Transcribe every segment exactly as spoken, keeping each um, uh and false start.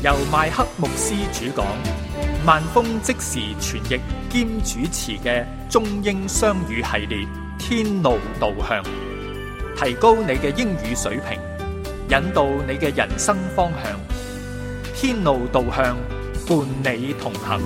由麥克牧師主講，萬峰即時傳譯兼主持嘅中英雙語系列《天路導向》，提高你嘅英語水平，引導你嘅人生方向。天路導向，伴你同行。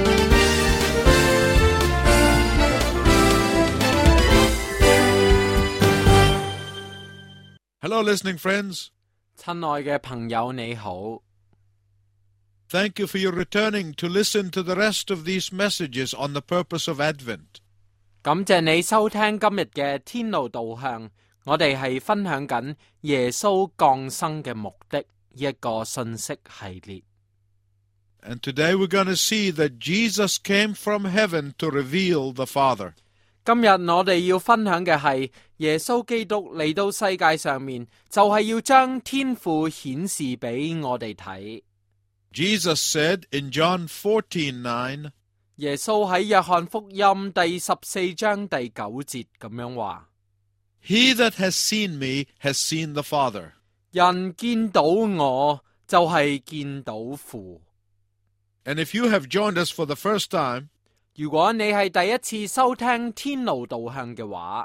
Hello, listening friends. 親愛嘅朋友你好。 Thank you for your returning to listen to the rest of these messages on the purpose of Advent. 感謝你收聽今日嘅天路導向，我哋係分享緊耶穌降生嘅目的一個信息系列。 And today we're going to see that Jesus came from heaven to reveal the Father. 今日我哋要分享嘅係耶穌基督嚟到世界上面，就係要將天父顯示俾我哋睇。 Jesus said in John fourteen nine, 耶穌喺約翰福音第十四章第九節咁樣話： He that has seen me has seen the Father. 人見到我就係見到父。 And if you have joined us for the first time, 如果你係第一次收聽天路導向嘅話，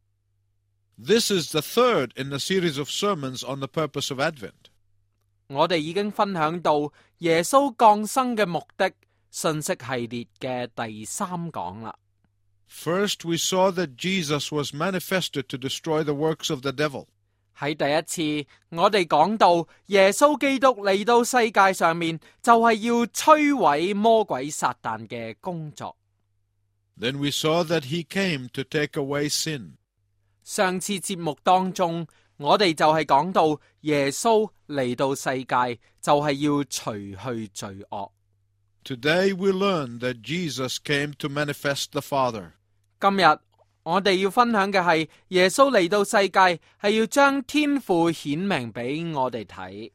this is the third in the series of sermons on the purpose of Advent. 我哋已經分享到耶穌降生嘅目的信息系列嘅第三講啦。 First, we saw that Jesus was manifested to destroy the works of the devil. 喺第一次，我哋講到耶穌基督嚟到世界上面，就係要摧毀魔鬼撒旦嘅工作。 Then we saw that he came to take away sin. 上次節目當中，我哋就係講到耶穌嚟到世界，就係要除去罪惡。 Today we learn that Jesus came to manifest the Father. 今日我哋要分享嘅係耶穌嚟到世界，係要將天父顯明俾我哋睇。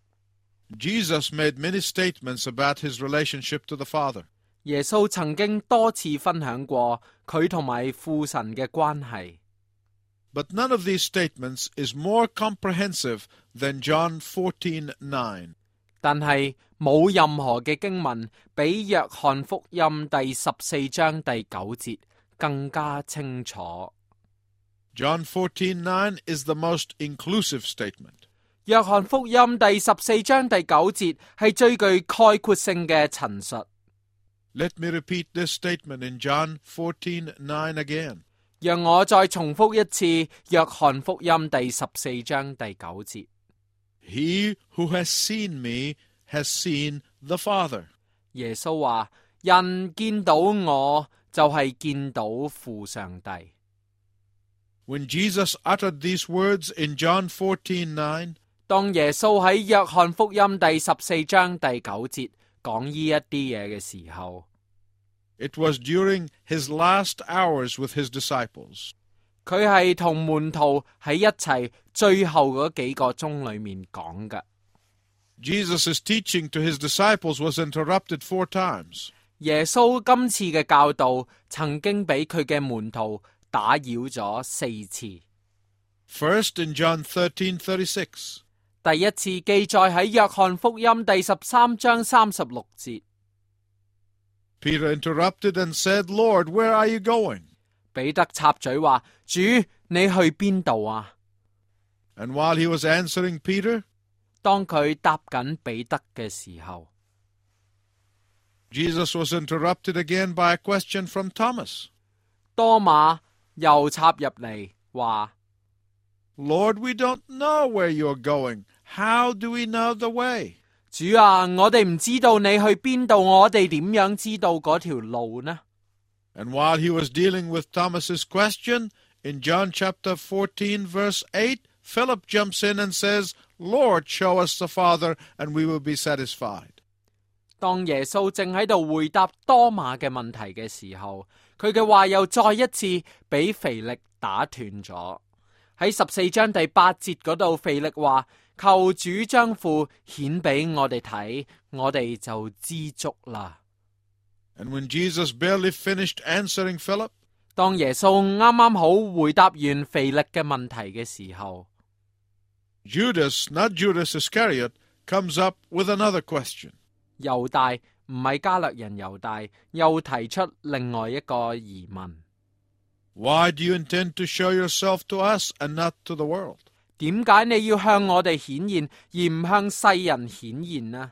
Jesus made many statements about his relationship to the Father. 耶穌曾經多次分享過佢同埋父神嘅關係。 But none of these statements is more comprehensive than John fourteen nine. 但係冇任何嘅經文比約翰福音第十四章第九節更加清楚。 John fourteen nine is the most inclusive statement. 約翰福音第十四章第九節係最具概括性嘅陳述。 Let me repeat this statement in John fourteen nine again. 讓我再重複一次約翰福音第十四章第九節。 He who has seen me has seen the Father. 耶穌話：人見到我就係見到父上帝。 When Jesus uttered these words in John fourteen nine, 當耶穌喺約翰福音第十四章第九節講呢一啲嘢嘅時候， it was during his last hours with his disciples. 佢係同門徒喺一齊最後嗰幾個鐘裏面講嘅。 Jesus' teaching to his disciples was interrupted four times. 耶穌今次嘅教導曾經俾佢嘅門徒打擾咗四次。 First in John thirteen thirty-six. 第一次記載喺約翰福音第十三章三十六節。 Peter interrupted and said, Lord, where are you going? 彼得插嘴話：主，你去邊度啊？ And while he was answering Peter, 當佢答緊彼得嘅時候， Jesus was interrupted again by a question from Thomas. 多馬又插入嚟話： Lord, we don't know where you're going. How do we know the way? 主啊，我哋唔知道你去邊度，我哋點樣知道嗰條路呢？ And while he was dealing with Thomas's question, in John chapter fourteen verse eight, Philip jumps in and says, Lord, show us the Father and we will be satisfied. 當耶穌正喺度回答多馬嘅問題嘅時候，佢嘅話又再一次俾腓力打斷咗。喺十四章第八節嗰度，腓力話：求主將父顯俾我哋睇，我哋就知足啦。 And when Jesus barely finished answering Philip, 當耶穌啱啱好回答完腓力嘅問題嘅時候， Judas, not Judas Iscariot, comes up with another question. 猶大唔係加略人猶大，又提出另外一個疑問。 Why do you intend to show yourself to us and not to the world? 點解你要向我哋顯現，而唔向世人顯現呢？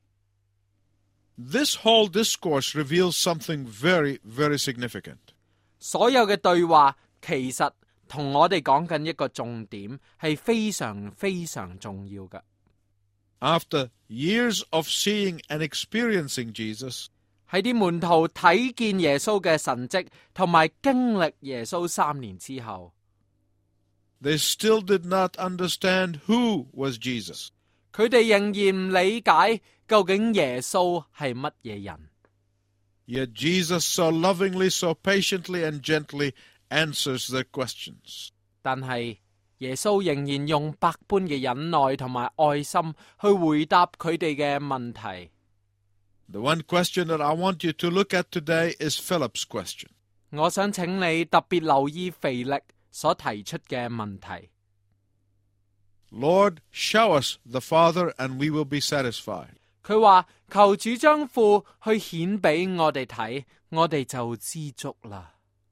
This whole discourse reveals something very, very significant. 所有嘅對話其實同我哋講緊一個重點，係非常非常重要嘅。 After years of seeing and experiencing Jesus, 喺啲門徒睇見耶穌嘅神蹟，同埋經歷耶穌三年之後， they still did not understand who was Jesus. 佢哋仍然唔理解究竟耶穌係乜嘢人。 Yet Jesus so lovingly, so patiently and gently answers their questions. 但係耶穌仍然用百般嘅忍耐同埋愛心去回答佢哋嘅問題。 The one question that I want you to look at today is Philip's question. 我想請你特別留意腓力所提出嘅問題。 Lord, show us the Father and we will be satisfied. 佢話求主將父去顯俾我哋睇，我哋就知足啦。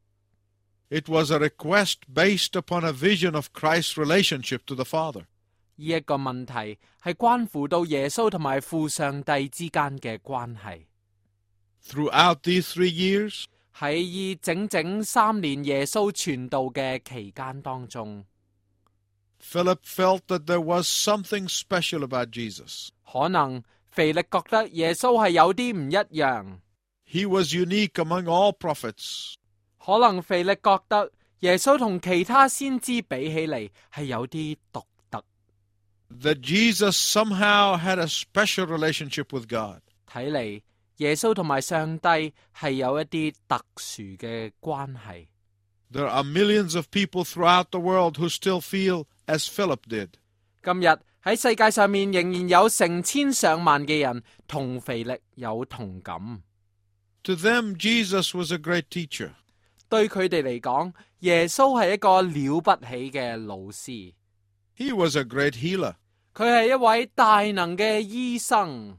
It was a request based upon a vision of Christ's relationship to the Father. 呢一個問題係關乎到耶穌同埋父上帝之間嘅關係。 Throughout these three years, 喺以整整三年耶穌傳道嘅期間當中， Philip felt that there was something special about Jesus. 可能腓力覺得耶穌係有啲唔一樣。 He was unique among all prophets. 可能腓力覺得耶穌同其他先知比起嚟係有啲獨特。 That Jesus somehow had a special relationship with God. 睇嚟耶穌同埋上帝係有一啲特殊嘅關係。 There are millions of people throughout the world who still feel as Philip did. 今日喺世界上面仍然有成千上萬嘅人同腓力有同感。 To them, Jesus was a great teacher. 對佢哋嚟講，耶穌係一個了不起嘅老師。 He was a great healer, 佢係一位大能嘅醫生，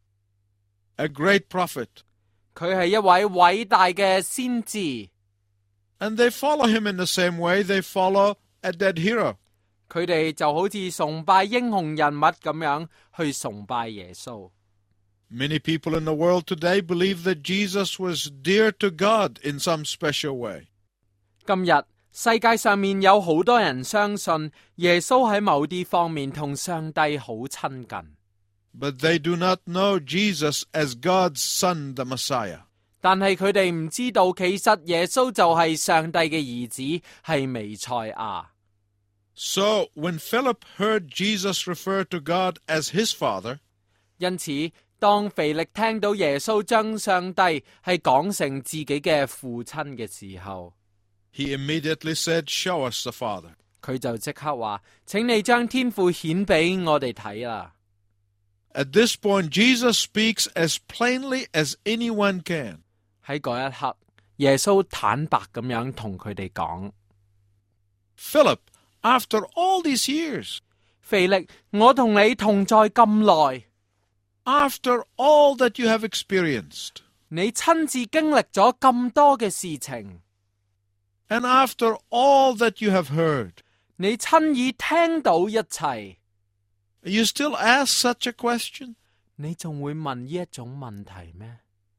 a great prophet. 佢係一位偉大嘅先知。 And they follow him in the same way they follow a dead hero. 佢哋就好似崇拜英雄人物咁樣去崇拜耶穌。 Many people in the world today believe that Jesus was dear to God in some special way. 今日世界上面有好多人相信耶穌喺某啲方面同上帝好親近， But they do not know Jesus as God's Son, the Messiah. 但係佢哋唔知道其實耶穌就係上帝嘅兒子，係彌賽亞。 So when Philip heard Jesus refer to God as his Father, 因此當腓力聽到耶穌將上帝係講成自己嘅父親嘅時候， he immediately said, "Show us the Father." 佢就即刻話：請你將天父顯俾我哋睇啦。 At this point, Jesus speaks as plainly as anyone can. 喺嗰一刻，耶穌坦白咁樣同佢哋講： Philip, after all these years, 腓力，我同你同在咁耐， after all that you have experienced, 你親自經歷咗咁多嘅事情， and after all that you have heard, 你親耳聽到一切， you still ask such a question? 你仲會問呢一種問題咩？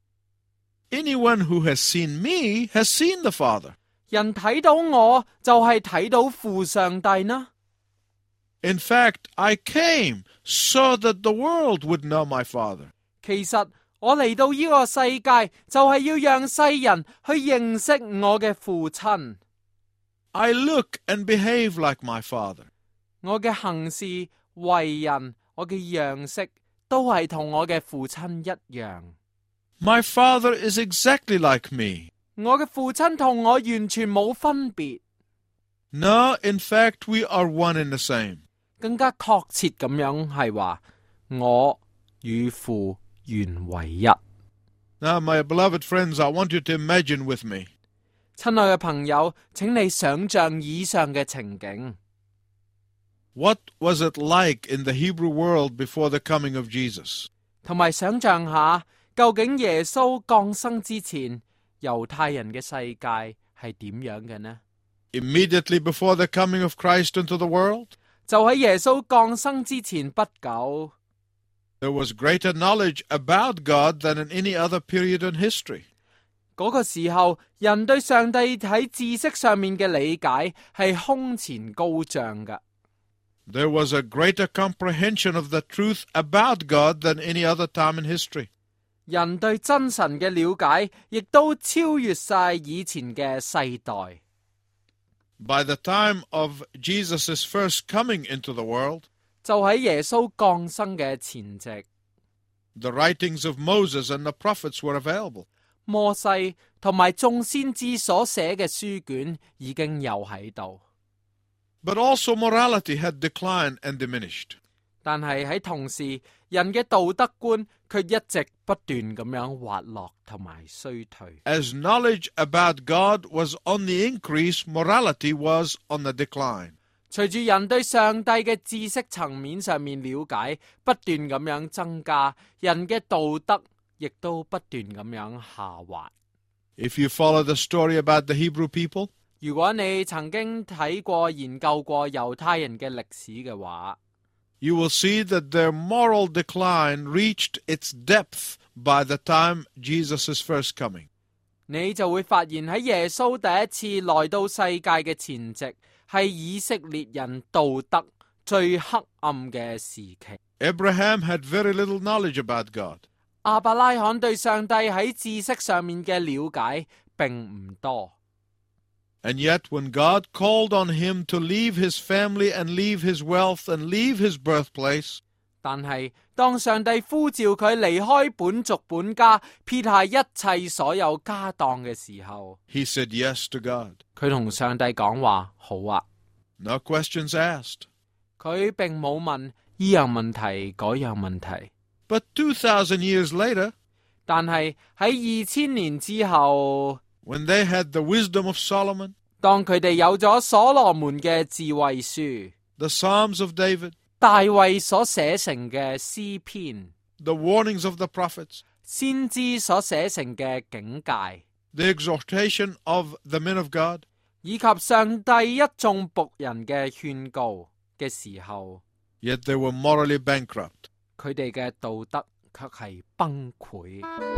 Anyone who has seen me has seen the Father. 人睇到我就係睇到父上帝呢？ In fact, I came so that the world would know my Father. 其實我嚟到呢個世界就係要讓世人去認識我嘅父親。 I look and behave like my Father. 我嘅行事為人，我嘅樣式都係同我嘅父親一樣。 My Father is exactly like me. 我嘅父親同我完全冇分別。 No, in fact, we are one in the same. 更加確切咁樣係話，我與父原為一。 Now, my beloved friends, I want you to imagine with me. 親愛嘅朋友，請你想象以上嘅情景。 What was it like in the Hebrew world before the coming of Jesus? 同埋想象下，究竟耶穌降生之前，猶太人嘅世界係點樣嘅呢？ Immediately before the coming of Christ into the world, 就喺耶穌降生之前不久， there was greater knowledge about God than in any other period in history. 嗰個時候，人對上帝喺知識上面嘅理解係空前高漲㗎。 There was a greater comprehension of the truth about God than any other time in history. 人對真神嘅了解亦都超越晒以前嘅世代。 By the time of Jesus' first coming into the world, 就喺耶穌降生嘅前夕， the writings of Moses and the prophets were available. 摩西同埋眾先知所寫嘅書卷已經有喺度。 But also morality had declined and diminished. 但係喺同時，人嘅道德觀卻一直不斷咁樣滑落同埋衰退。 As knowledge about God was on the increase, morality was on the decline. 隨住人對上帝嘅知識層面上面了解不斷咁樣增加，人嘅道德亦都不斷咁樣下滑。 If you follow the story about the Hebrew people, 如果你曾經睇過研究過猶太人嘅歷史嘅話， you will see that their moral decline reached its depth by the time Jesus' first coming. 你就會發現喺耶穌第一次來到世界嘅前夕，係以色列人道德最黑暗嘅時期。 Abraham had very little knowledge about God. 亞伯拉罕對上帝喺知識上面嘅了解並唔多。 And yet when God called on him to leave his family and leave his wealth and leave his birthplace, 但係當上帝呼召佢離開本族本家，撇下一切所有家當嘅時候， he said yes to God. 佢同上帝講話好啊。 No questions asked. 佢並冇問依樣問題嗰樣問題。 But two thousand years later, 但係喺二千年之後， when they had the wisdom of Solomon, 當佢哋有咗所羅門嘅智慧書， the Psalms of David, 大衛所寫成嘅詩篇， the warnings of the prophets, 先知所寫成嘅警戒， the exhortation of the men of God, 以及上帝一眾僕人嘅勸告嘅時候， yet they were morally bankrupt. 佢哋嘅道德卻係崩潰。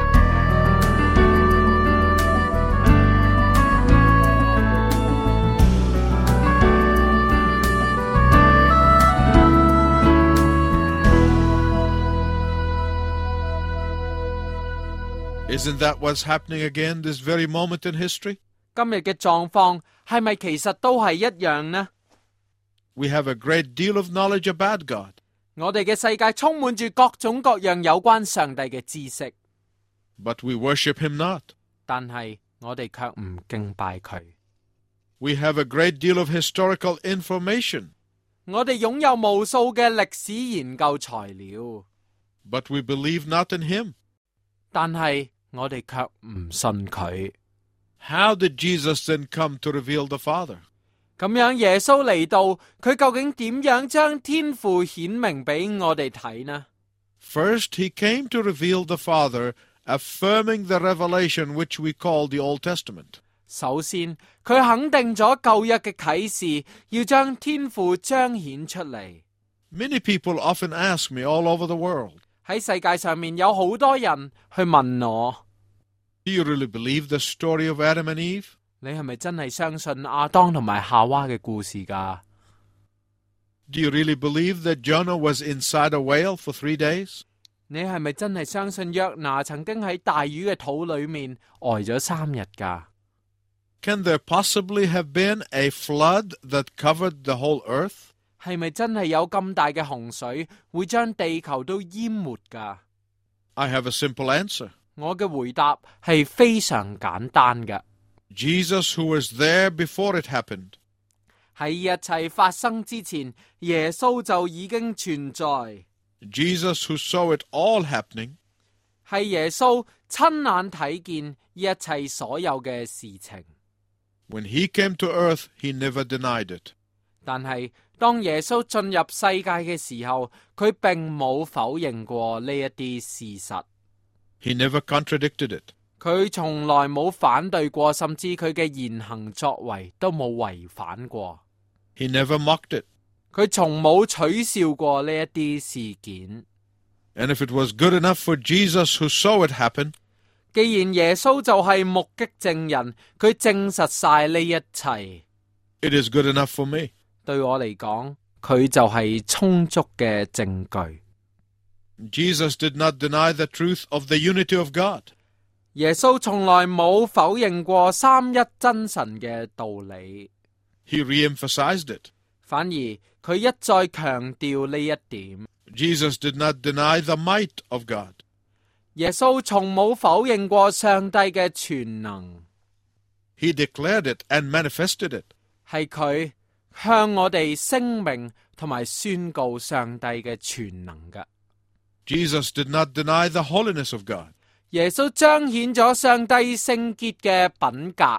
Isn't that what's happening again this very moment in history? 今日嘅狀況係咪其實都係一樣呢？ We have a great deal of knowledge about God, 我哋嘅世界充滿住各種各樣有關上帝嘅知識， but we worship him not. 但係我哋卻唔敬拜佢。 We have a great deal of historical information, 我哋擁有無數嘅歷史研究材料， but we believe not in him. 但係我哋卻唔信佢。 How did Jesus then come to reveal the Father? 咁樣耶穌嚟到，佢究竟點樣將天父顯明俾我哋睇呢？ First, he came to reveal the Father, affirming the revelation which we call the Old Testament. 首先，佢肯定咗舊約嘅啟示，要將天父彰顯出嚟。 Many people often ask me all over the world, 喺世界上面有好多人去問我， do you really believe the story of Adam and Eve? 你係咪真係相信亞當同埋夏娃嘅故事㗎？ Do you really believe that Jonah was inside a whale for three days? 你係咪真係相信約拿曾經喺大魚嘅肚裏面呆咗三日㗎？ Can there possibly have been a flood that covered the whole earth? 係咪真係有咁大嘅洪水會將地球都淹沒㗎？ I have a simple answer. 我嘅回答係非常簡單嘅。 Jesus, who was there before it happened, 喺一切發生之前，耶穌就已經存在。 Jesus who saw it all happening, 係耶穌親眼睇見一切所有嘅事情。 when he came to earth, he never denied it. 但係當耶穌進入世界嘅時候，佢並冇否認過呢一啲事實。 He never contradicted it. 佢從來冇反對過，甚至佢嘅言行作為都冇違反過。 He never mocked it. 佢從冇取笑過呢一啲事件。 And if it was good enough for Jesus who saw it happen, 既然耶穌就係目擊證人，佢證實晒呢一切， it is good enough for me. 對我嚟講，佢就係充足嘅證據。 Jesus did not deny the truth of the unity of God. 耶穌從來冇否認過三一真神嘅道理， He re-emphasized it. 反而佢一再強調呢一點。 Jesus did not deny the might of God. 耶穌從冇否認過上帝嘅全能， He declared it and manifested it. 係佢向我哋聲明同埋宣告上帝嘅全能嘅。 Jesus did not deny the holiness of God. 耶穌彰顯咗上帝聖潔嘅品格。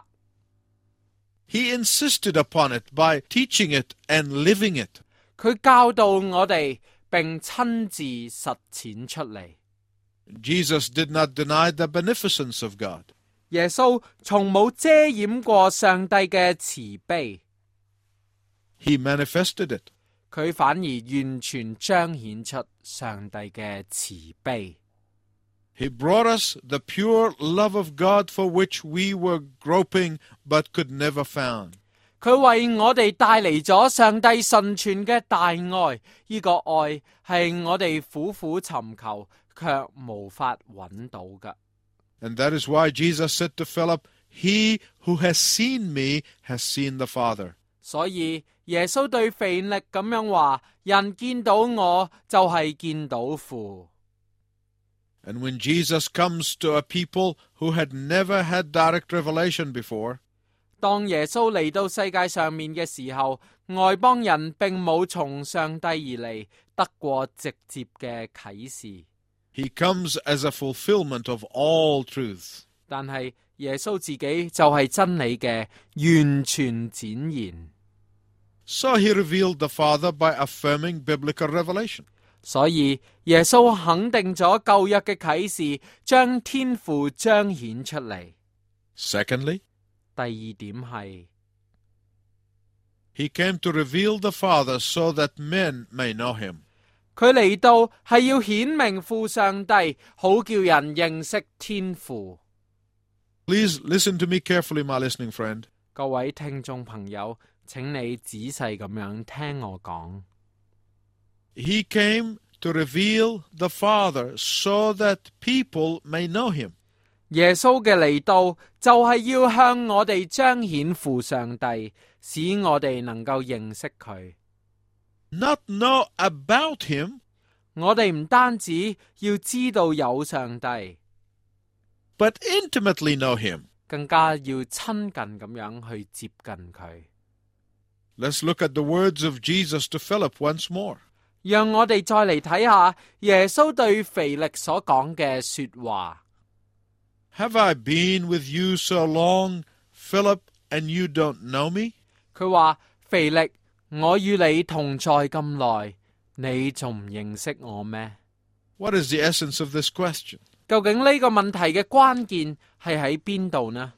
He insisted upon it by teaching it and living it. 佢教導我哋，並親自實踐出嚟。 Jesus did not deny the beneficence of God. 耶穌從冇遮掩過上帝嘅慈悲， He manifested it. 佢反而完全彰顯出上帝嘅慈悲。 He brought us the pure love of God for which we were groping but could never found. 佢為我哋帶嚟咗上帝純全嘅大愛，呢、這個愛係我哋苦苦尋求卻無法揾到嘅。 And that is why Jesus said to Philip, He who has seen me has seen the Father. 所以耶穌對腓力咁樣話：人見到我就係見到父。 And when Jesus comes to a people who had never had direct revelation before, 當耶穌嚟到世界上面嘅時候，外邦人並冇從上帝而嚟得過直接嘅啟示。 He comes as a fulfillment of all truth. 但係耶穌自己就係真理嘅完全展現。 So he revealed the Father by affirming biblical revelation. 所以耶穌肯定咗舊約嘅啟示，將天父彰顯出嚟。 Secondly, 第二點係 he came to reveal the Father so that men may know him. 佢嚟到係要顯明父上帝，好叫人認識天父。 Please listen to me carefully, my listening friend. 各位聽眾朋友，請你仔細咁樣聽我講。 He came to reveal the Father so that people may know him. 耶穌嘅嚟到就係要向我哋彰顯父上帝，使我哋能夠認識佢。 Not know about him, 我哋唔單止要知道有上帝， but intimately know him. 更加要親近咁樣去接近佢。 Let's look at the words of Jesus to Philip once more. 讓我哋再嚟睇下耶穌對腓力所講嘅說話。 Have I been with you so long, Philip, and you don't know me? 佢話：腓力，我與你同在咁耐，你仲唔認識我咩？ What is the essence of this question? 究竟呢個問題嘅關鍵係喺邊度呢？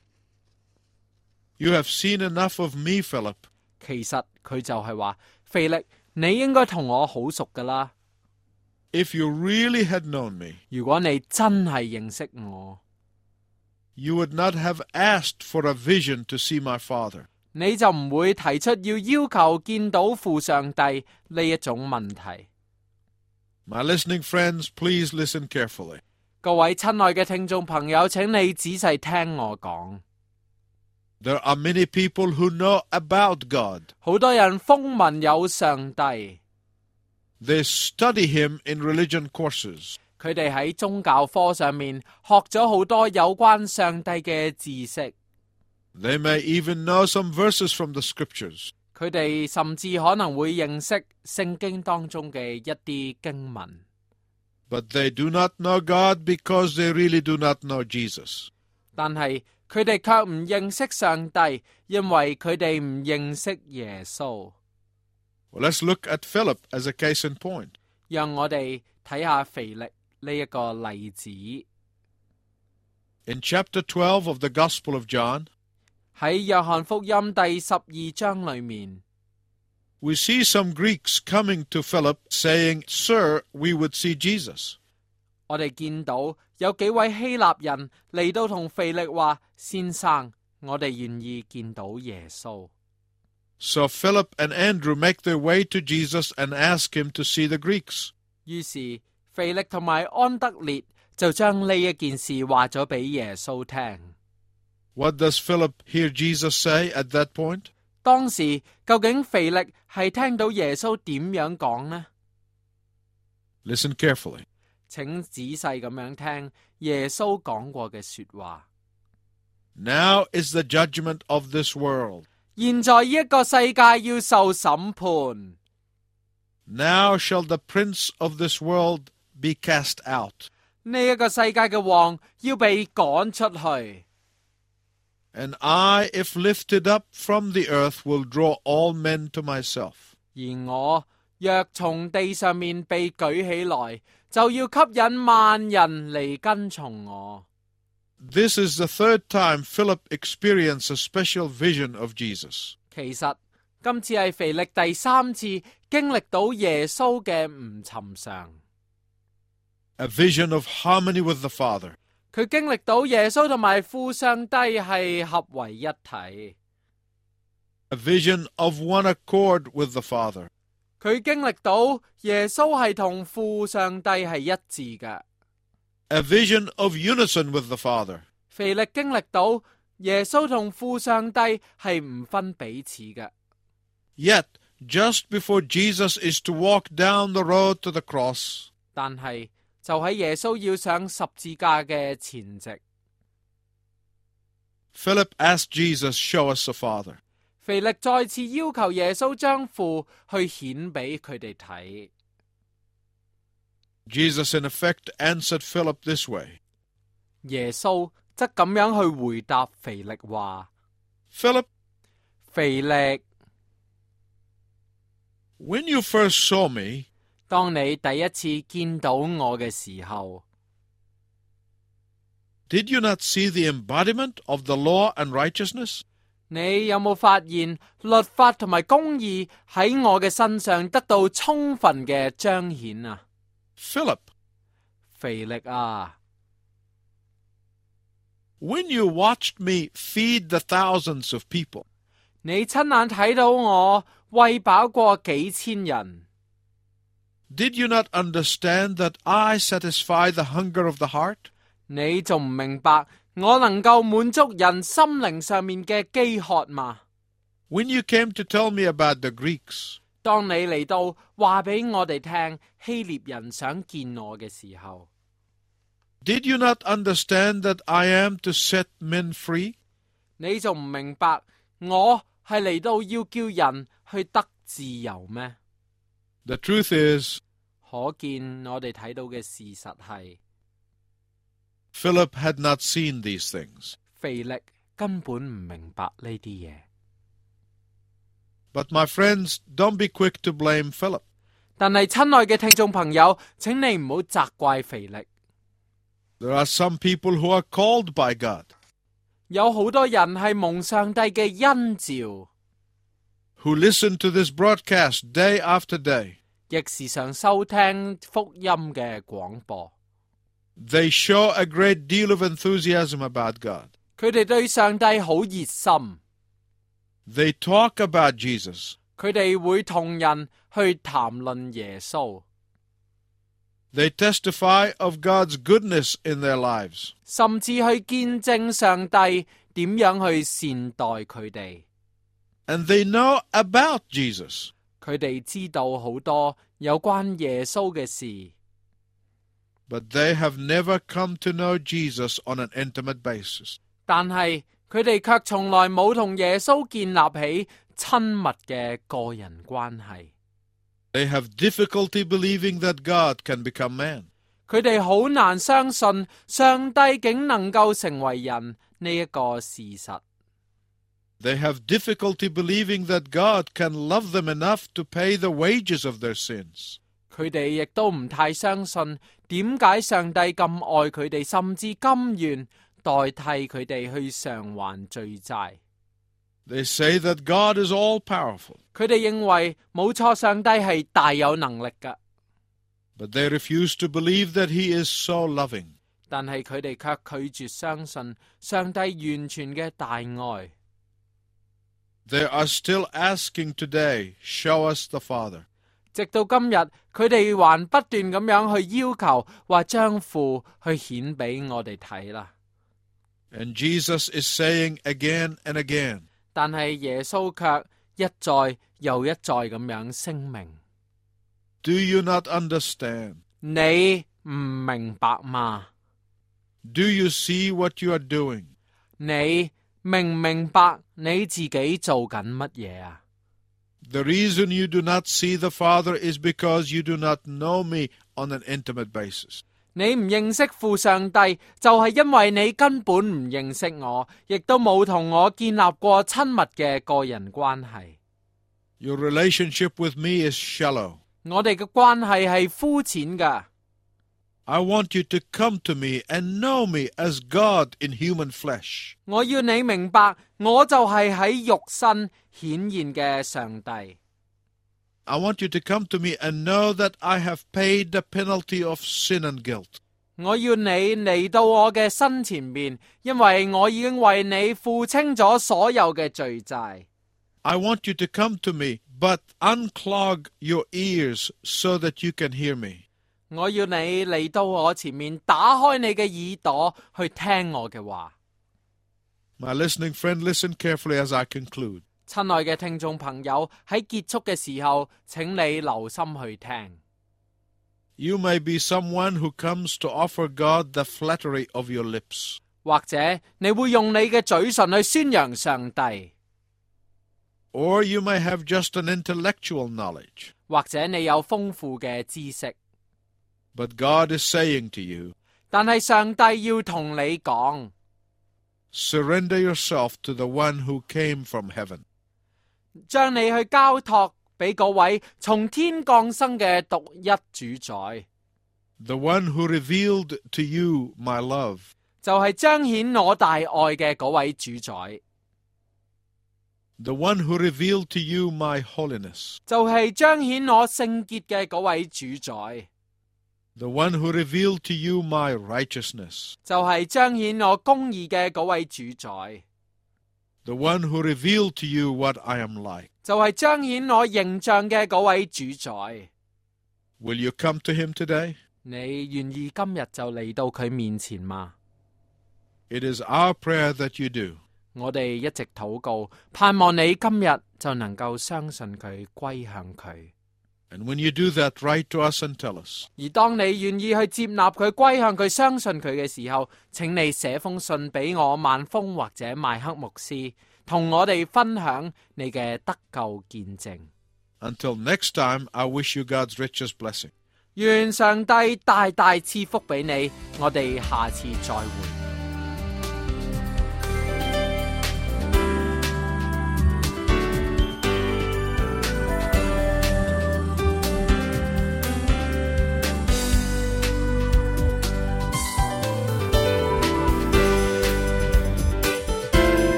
You have seen enough of me, Philip. 其實佢就係話：腓力，你應該同我好熟噶啦。 If you really had known me, 如果你真係認識我， you would not have asked for a vision to see my Father. 你就唔會提出要要求見到父上帝呢一種問題。 My listening friends, please listen carefully. 各位親愛嘅聽眾朋友，請你仔細聽我講。 There are many people who know about God. 好多人風聞有上帝， They study him in religion courses. 佢哋喺宗教科上面學咗好多有關上帝嘅知識。 They may even know some verses from the scriptures. 佢哋甚至可能會認識聖經當中嘅一啲經文。 But they do not know God because they really do not know Jesus. 但係佢哋卻唔認識上帝，因為佢哋唔認識耶穌。 Well, let's look at Philip as a case in point. 讓我哋睇下腓力呢一個例子。 In chapter twelve of the Gospel of John, 喺約翰福音第十二章裏面， we see some Greeks coming to Philip saying, Sir, we would see Jesus. 我哋見到有幾位希臘人嚟到同腓力話：先生，我哋願意見到耶穌。 So Philip and Andrew make their way to Jesus and ask him to see the Greeks. 於是腓力同埋安德烈就將呢一件事話咗俾耶穌聽。 What does Philip hear Jesus say at that point? 當時究竟腓力係聽到耶穌點樣講呢？ Listen carefully. 請仔細咁樣聽耶穌講過嘅說話。 Now is the judgment of this world. 現在呢一個世界要受審判。 Now shall the prince of this world be cast out. 呢一個世界嘅王要被趕出去。 And I, if lifted up from the earth, will draw all men to myself. 而我若從地上面被舉起來，就要吸引萬人嚟跟從我。 This is the third time Philip experienced a special vision of Jesus. 其實今次係腓力第三次經歷到耶穌嘅唔尋常。 A vision of harmony with the Father. 佢經歷到耶穌同埋父上帝係合為一體。 A vision of one accord with the Father. 佢經歷到耶穌係同父上帝係一致嘅。 A vision of unison with the Father. 腓力經歷到耶穌同父上帝係唔分彼此嘅。 Yet, just before Jesus is to walk down the road to the cross, 但係就喺耶穌要上十字架嘅前夕， Philip asked Jesus, Show us the Father. 腓力再次要求耶穌將父去顯俾佢哋睇。 Jesus in effect answered Philip this way. 耶穌則咁樣去回答腓力話： Philip, 腓力， when you first saw me, 當你第一次見到我嘅時候， did you not see the embodiment of the law and righteousness? 你有冇發現律法同埋公義喺我嘅身上得到充分嘅彰顯啊？ Philip, 腓力啊， when you watched me feed the thousands of people, 你親眼睇到我餵飽過幾千人， did you not understand that I satisfy the hunger of the heart? 你仲唔明白我能夠滿足人心靈上面嘅飢渴嘛？ When you came to tell me about the Greeks, 當你嚟到話俾我哋聽希臘人想見我嘅時候， did you not understand that I am to set men free? 你仲唔明白我係嚟到要叫人去得自由咩？ The truth is, 可見我哋睇到嘅事實係， Philip had not seen these things. 腓力根本唔明白呢啲嘢。 But my friends, don't be quick to blame Philip. 但係親愛嘅聽眾朋友，請你唔好責怪腓力。 There are some people who are called by God, 有好多人係蒙上帝嘅恩召， who listen to this broadcast day after day. 亦時常收聽福音嘅廣播。 They show a great deal of enthusiasm about God. 佢哋對上帝好熱心， They talk about Jesus. 佢哋會同人去談論耶穌， They testify of God's goodness in their lives. 甚至去見證上帝點樣去善待佢哋。 And they know about Jesus. 佢哋知道好多有關耶穌嘅事， But they have never come to know Jesus on an intimate basis. 但係佢哋卻從來冇同耶穌建立起親密嘅個人關係。 They have difficulty believing that God can become man. 佢哋好難相信上帝竟能夠成為人呢一個事實。 They have difficulty believing that God can love them enough to pay the wages of their sins. 佢哋亦都唔太相信點解上帝咁愛佢哋，甚至甘願代替佢哋去償還罪債。 They say that God is all-powerful. 佢哋認為冇錯，上帝係大有能力㗎， But they refuse to believe that He is so loving. 但係佢哋卻拒絕相信上帝完全嘅大愛。 They are still asking today, show us the Father. 直到今日，佢哋還不斷咁樣去要求，話將父去顯俾我哋睇啦。 And Jesus is saying again and again, 但係耶穌卻一再又一再咁樣聲明： Do you not understand? 你唔明白嗎？ Do you see what you are doing? 你明唔明白你自己做緊乜嘢啊？ The reason you do not see the Father is because you do not know me on an intimate basis. 你唔認識父上帝，就係因為你根本唔認識我，亦都冇同我建立過親密嘅個人關係。 Your relationship with me is shallow. 我哋嘅關係係膚淺㗎。 I want you to come to me and know me as God in human flesh. 我要你明白，我就係喺肉身顯現嘅上帝。 I want you to come to me and know that I have paid the penalty of sin and guilt. 我要你嚟到我嘅身前面，因為我已經為你付清咗所有嘅罪債。 I want you to come to me, but unclog your ears so that you can hear me. 我要你嚟到我前面，打開你嘅耳朵去聽我嘅話。 My listening friend, listen carefully as I conclude. 親愛嘅聽眾朋友，喺結束嘅時候，請你留心去聽。 You may be someone who comes to offer God the flattery of your lips. 或者你會用你嘅嘴唇去宣揚上帝， Or you may have just an intellectual knowledge. 或者你有豐富嘅知識， But God is saying to you, 但係上帝要同你講， surrender yourself to the one who came from heaven. 將你去交託俾嗰位從天降生嘅獨一主宰， The one who revealed to you my love. 就係彰顯我大愛嘅嗰位主宰， The one who revealed to you my holiness. 就係彰顯我聖潔嘅嗰位主宰， The one who revealed to you my righteousness. 就係彰顯我公義嘅嗰位主宰， The one who revealed to you what I am like. 就係彰顯我形象嘅嗰位主宰。 Will you come to him today? 你願意今日就嚟到佢面前嗎？ It is our prayer that you do. 我哋一直禱告，盼望你今日就能夠相信佢，歸向佢。 And when you do that, write to us and tell us. 而當你願意去接納佢、歸向佢、相信佢嘅時候，請你寫封信俾我萬峰或者麥克牧師，同我哋分享你嘅得救見證。 Until next time, I wish you God's richest blessing. 願上帝大大賜福俾你，我哋下次再會。